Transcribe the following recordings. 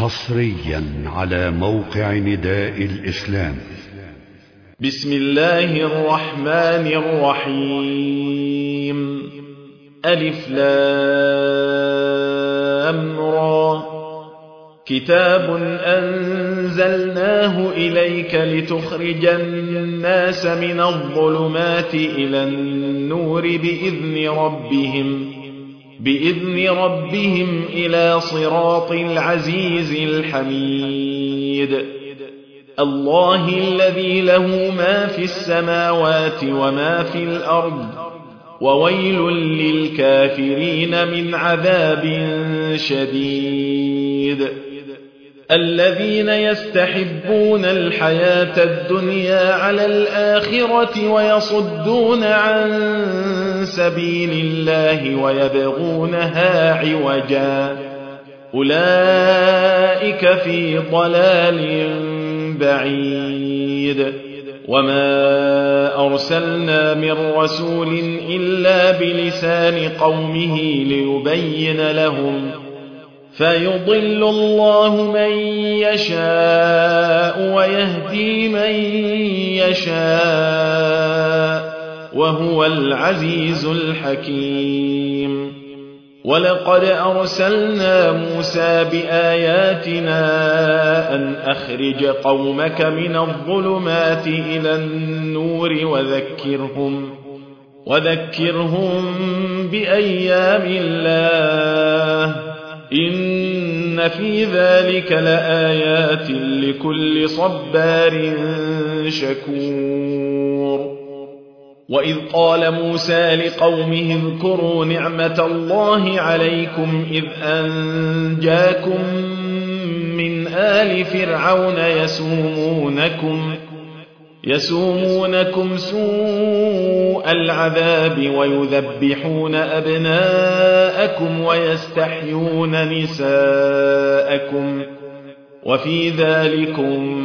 حصريا على موقع نداء الإسلام. بسم الله الرحمن الرحيم. ألف لام را. كتاب أنزلناه إليك لتخرج الناس من الظلمات إلى النور بإذن ربهم إلى صراط العزيز الحميد. الله الذي له ما في السماوات وما في الأرض، وويل للكافرين من عذاب شديد. الذين يستحبون الحياة الدنيا على الآخرة ويصدون عن سبيل الله ويبغونها عوجا، أولئك في ضلال بعيد. وما أرسلنا من رسول إلا بلسان قومه ليبين لهم، فيضل الله من يشاء ويهدي من يشاء، وهو العزيز الحكيم. ولقد أرسلنا موسى بآياتنا أن أخرج قومك من الظلمات إلى النور وذكرهم بأيام الله، إن في ذلك لآيات لكل صبار شكور. وإذ قال موسى لقومه اذكروا نعمة الله عليكم إذ أنجاكم من آل فرعون يسومونكم سوء العذاب ويذبحون أبناءكم ويستحيون نساءكم، وفي ذلكم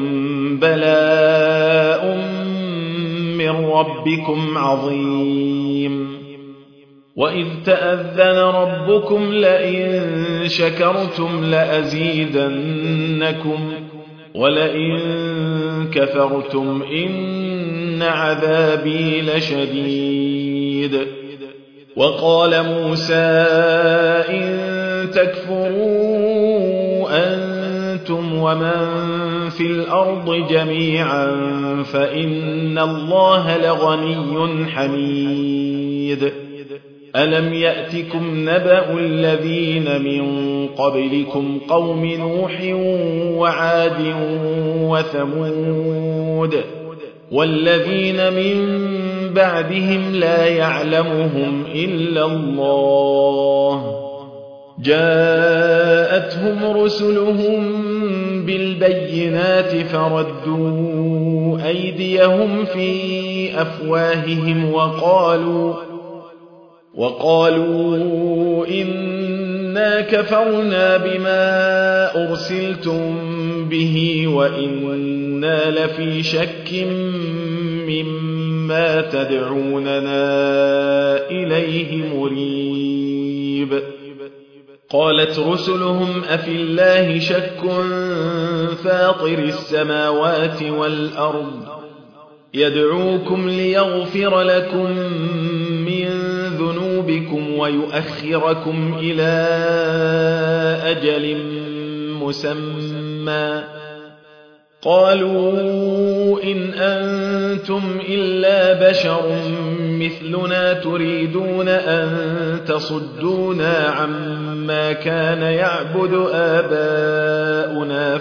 بلاء من ربكم عظيم. وإذ تأذن ربكم لئن شكرتم لأزيدنكم ولئن كفرتم إن عذابي لشديد. وقال موسى إن تكفروا أنتم ومن في الأرض جميعا فإن الله لغني حميد. ألم يأتكم نبأ الذين من قبلكم قوم نوح وعاد وثمود والذين من بعدهم لا يعلمهم إلا الله، جاءتهم رسلهم بالبينات فردوا أيديهم في أفواههم وقالوا إنا كفرنا بما أرسلتم به وإنا لفي شك مما تدعوننا إليه مريب. قالت رسلهم أفي الله شك فاطر السماوات والأرض يدعوكم ليغفر لكم من ذنوبكم ويؤخركم إلى أجل مسمى، قالوا إن أنتم إلا بشر مثلنا تريدون أن تصدونا عما كان يعبد آباؤنا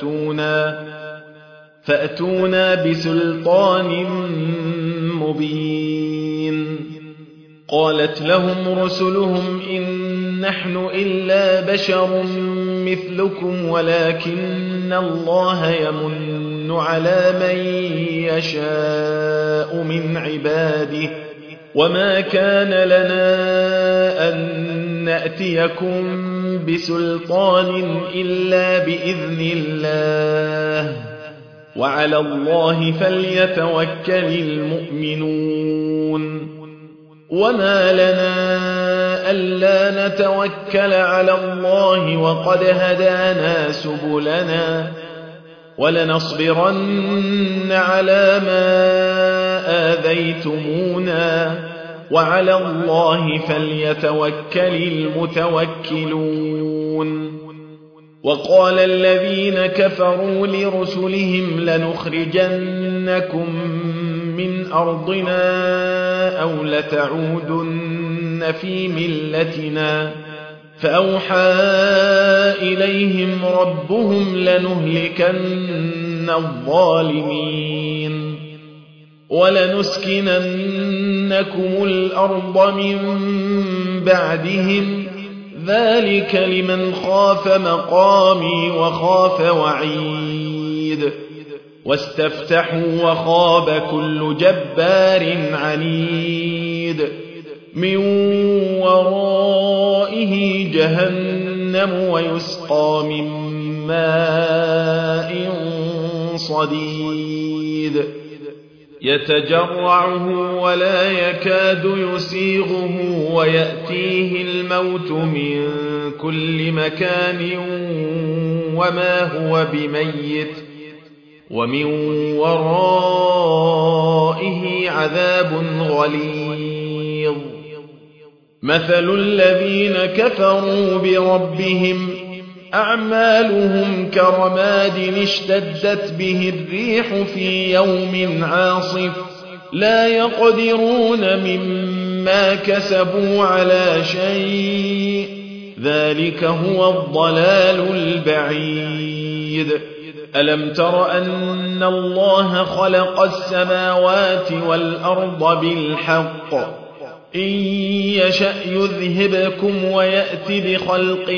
فأتونا بسلطان مبين. قالت لهم رسلهم إن نحن إلا بشر مثلكم ولكن الله يمن على من يشاء من عباده، وما كان لنا أن نأتيكم بسلطان إلا بإذن الله، وعلى الله فليتوكل المؤمنون. وما لنا ألا نتوكل على الله وقد هدانا سبلنا ولنصبرن على ما آذيتمونا وعلى الله فليتوكل المتوكلون وقال الذين كفروا لرسلهم لنخرجنكم من أرضنا أو لتعودن في ملتنا فأوحى إليهم ربهم لنهلكن الظالمين ولنسكننكم الأرض من بعدهم ذلك لمن خاف مقامي وخاف وعيد واستفتحوا وخاب كل جبار عنيد من ورائه جهنم ويسقى من ماء صديد يتجرعه ولا يكاد يسيغه ويأتيه الموت من كل مكان وما هو بميت ومن ورائه عذاب غليظ مثل الذين كفروا بربهم أعمالهم كرماد اشتدت به الريح في يوم عاصف لا يقدرون مما كسبوا على شيء ذلك هو الضلال البعيد ألم تر أن الله خلق السماوات والأرض بالحق إن يشأ يذهبكم ويأت بخلق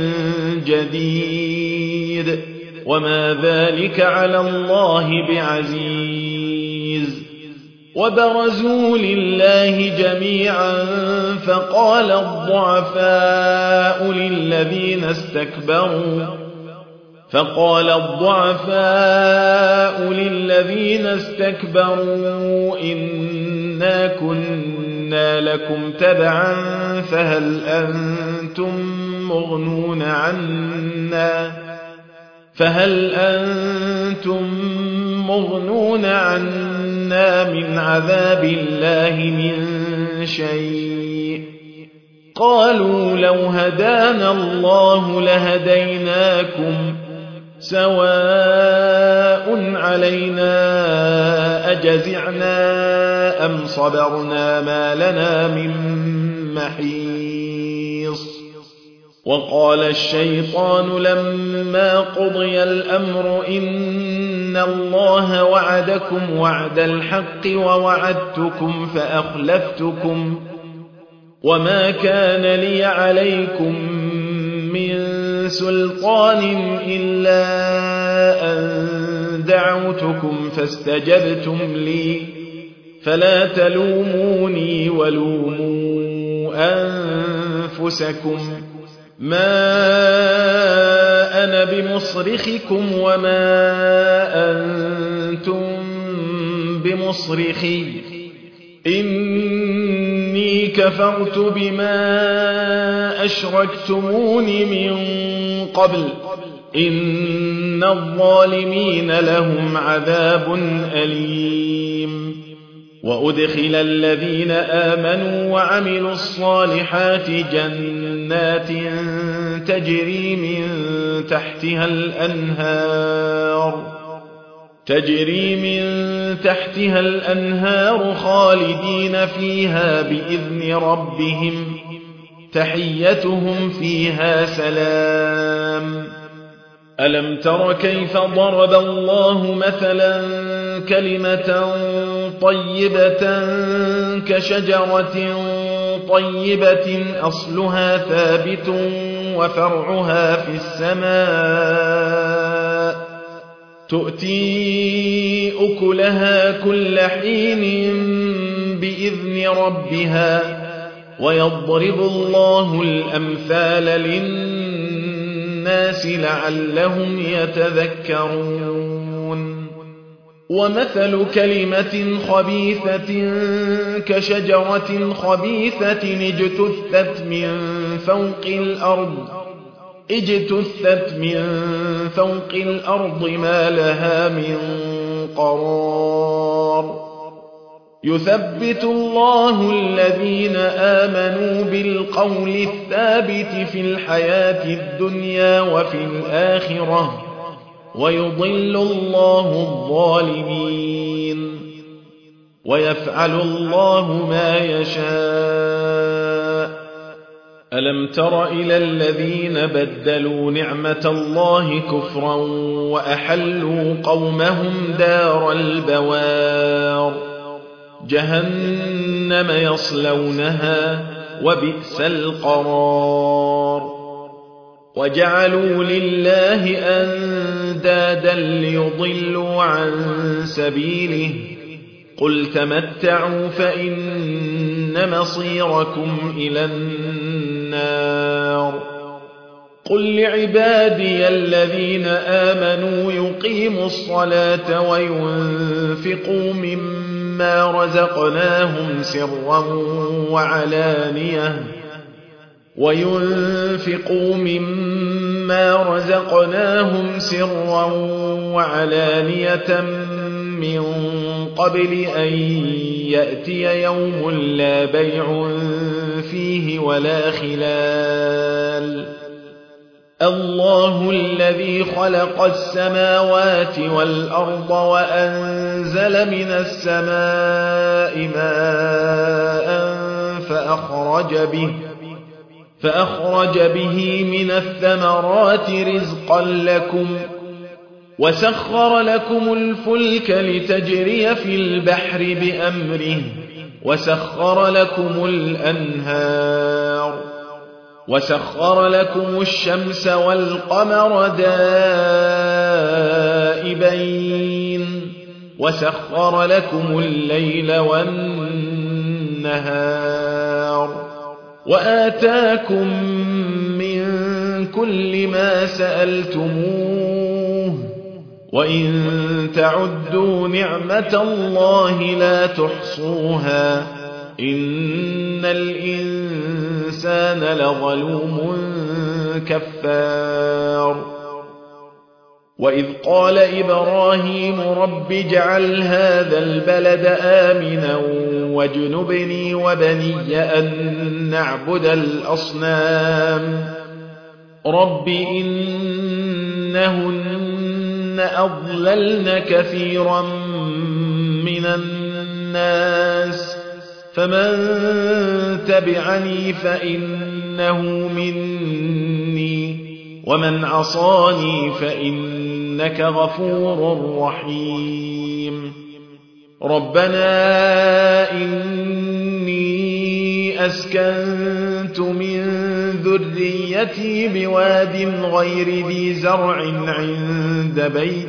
جديد وما ذلك على الله بعزيز وبرزوا لله جميعا فقال الضعفاء للذين استكبروا إنا كنا لكم تبعا فهل أنتم مغنون عنا من عذاب الله من شيء قالوا لو هدانا الله لهديناكم سواء علينا أجزعنا أم صبرنا ما لنا من محيص وقال الشيطان لما قضي الأمر إن الله وعدكم وعد الحق ووعدتكم فأخلفتكم وما كان لي عليكم من سلطان إلا أن دعوتكم فاستجبتم لي فلا تلوموني ولوموا أنفسكم ما أنا بمصرخكم وما أنتم بمصرخي إني كفرت بما أشركتمون من قبل إن الظالمين لهم عذاب أليم وأدخل الذين آمنوا وعملوا الصالحات جنات تجري من تحتها الأنهار خالدين فيها بإذن ربهم تحيتهم فيها سلام ألم تر كيف ضرب الله مثلا كلمة طيبة كشجرة طيبة أصلها ثابت وفرعها في السماء تؤتي أكلها كل حين بإذن ربها ويضرب الله الأمثال للناس لعلهم يتذكرون ومثل كلمة خبيثة كشجرة خبيثة اجتثت من فوق الأرض ما لها من قرار يثبت الله الذين آمنوا بالقول الثابت في الحياة الدنيا وفي الآخرة ويضل الله الظالمين ويفعل الله ما يشاء ألم تر إلى الذين بدلوا نعمة الله كفرا وأحلوا قومهم دار البوار جهنم يصلونها وبئس القرار وجعلوا لله أندادا ليضلوا عن سبيله قل تمتعوا فإن مصيركم إلى النار قل لعبادي الذين آمنوا يقيموا الصلاة وينفقوا مما رزقناهم سرا وعلانية من قبل أن يأتي يوم لا بيع فيه ولا خلال الله الذي خلق السماوات والأرض وأنزل من السماء ماء فأخرج به من الثمرات رزقا لكم وسخر لكم الفلك لتجري في البحر بأمره وسخر لكم الأنهار وسخر لكم الشمس والقمر دائبين وسخر لكم الليل والنهار وآتاكم من كل ما سألتموه وإن تعدوا نعمة الله لا تحصوها إن الإنسان لظلوم كفار وإذ قال إبراهيم رب اجعل هذا البلد آمنا واجنبني وبني أن نعبد الأصنام رب إنهن أضللن كثيرا من الناس فمن تبعني فإنه مني ومن عصاني فإنك غفور رحيم ربنا إني أسكنت من ذريتي بواد غير ذي زرع عند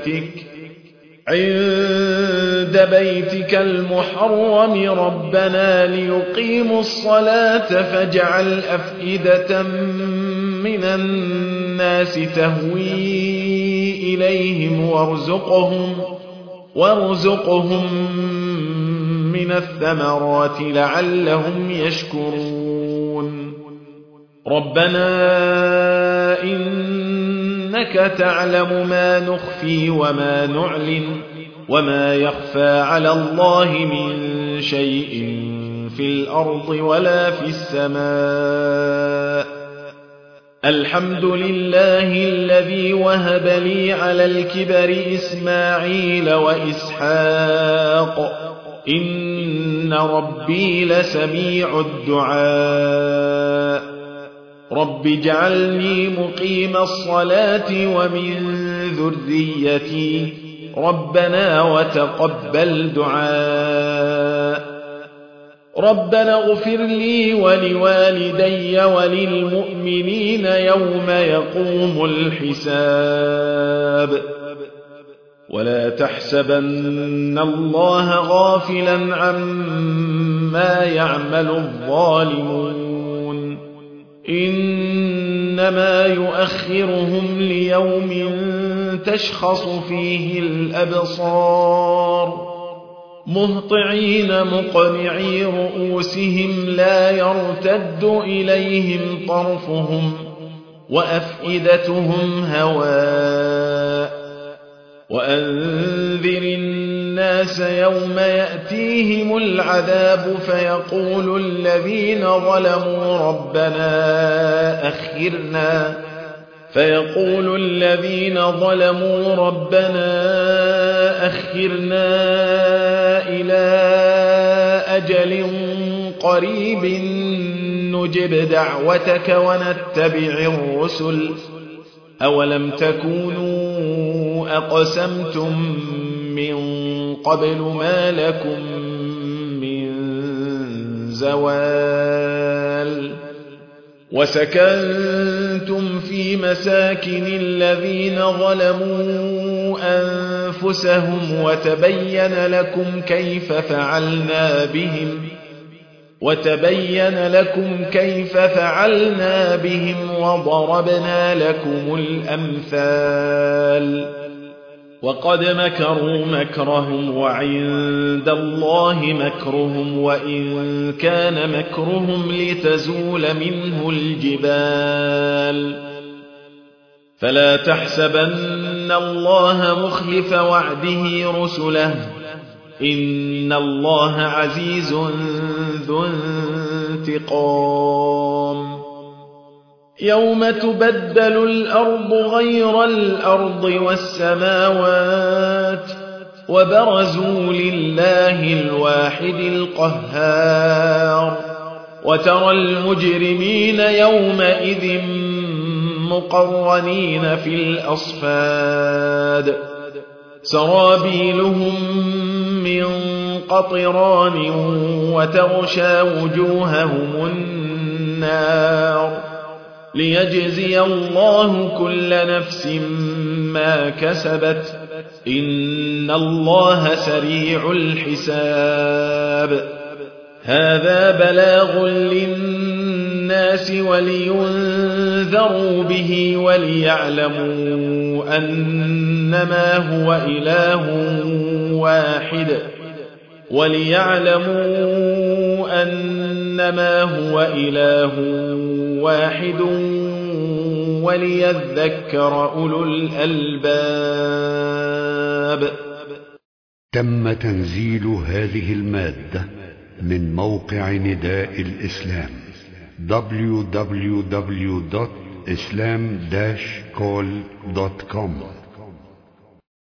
بيتك المحرم ربنا ليقيموا الصلاة فاجعل أفئدة من الناس تهوي إليهم وارزقهم من الثمرات لعلهم يشكرون ربنا إنك تعلم ما نخفي وما نعلن وما يخفى على الله من شيء في الأرض ولا في السماء الحمد لله الذي وهب لي على الكبر إسماعيل وإسحاق إن ربي لسميع الدعاء رب اجعلني مقيم الصلاة ومن ذريتي ربنا وتقبل دعاء ربنا اغفر لي ولوالدي وللمؤمنين يوم يقوم الحساب ولا تحسبن الله غافلا عما يعمل الظالمون إنما يؤخرهم ليوم تشخص فيه الأبصار مهطعين مقنعي رؤوسهم لا يرتد إليهم طرفهم وأفئدتهم هواء وأنذر الناس يوم يأتيهم العذاب فيقول الذين ظلموا ربنا أخرنا إلى أجل قريب نجب دعوتك ونتبع الرسل أولم تكونوا أقسمتم من قبل ما لكم من زوال وسكنتم في مساكن الذين ظلموا أنفسهم وتبين لكم كيف فعلنا بهم وضربنا لكم الأمثال وقد مكروا مكرهم وعند الله مكرهم وإن كان مكرهم لتزول منه الجبال فلا تحسبن الله مخلف وعده رسله إن الله عزيز ذو انتقام يوم تبدل الأرض غير الأرض والسماوات وبرزوا لله الواحد القهار وترى المجرمين يومئذ مقرنين في الأصفاد سرابيلهم من قطران وتغشى وجوههم النار ليجزي الله كل نفس ما كسبت إن الله سريع الحساب هذا بلاغ للناس ولينذروا به وليعلموا أنما هو إله واحد وليذكر أولو الألباب. تم تنزيل هذه المادة من موقع نداء الإسلام www.islam-call.com